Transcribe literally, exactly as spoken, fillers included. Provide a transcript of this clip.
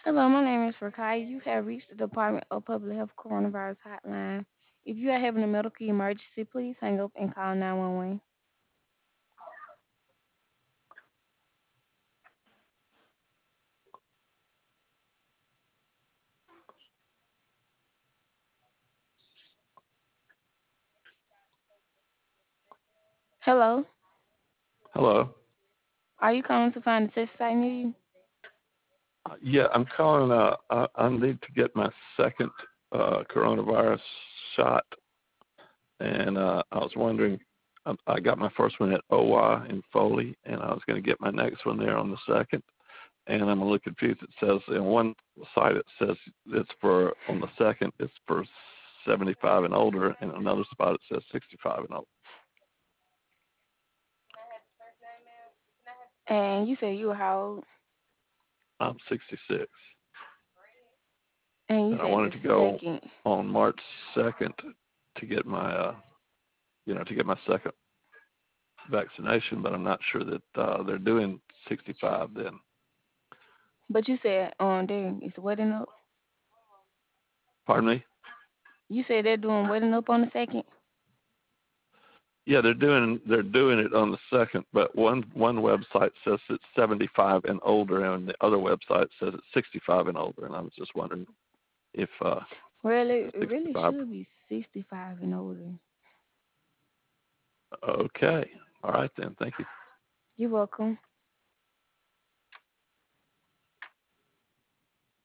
Hello, my name is Rakai. You have reached the Department of Public Health Coronavirus Hotline. If you are having a medical emergency, please hang up and call nine one one. Hello, Hello. are you calling to find a test site near you? Uh, Yeah, I'm calling. Uh, I, I need to get my second uh, coronavirus shot, and uh, I was wondering. I, I got my first one at O Y in Foley, and I was going to get my next one there on the second. And I'm a little confused. It says in one site it says it's for on the second it's for seventy-five and older, and another spot it says sixty-five and older. And you said you were how old? I'm sixty-six, And you and I said wanted the to go second. on March second to get my uh, you know, to get my second vaccination, but I'm not sure that uh, they're doing sixty-five then. But you said on there it's wedding up. Pardon me? You said they're doing wedding up on the second. Yeah, they're doing they're doing it on the second, but one one website says it's seventy-five and older, and the other website says it's sixty-five and older. And I was just wondering if uh, Well, the it, it really sixty-five. should be sixty-five and older. Okay, all right then. Thank you. You're welcome.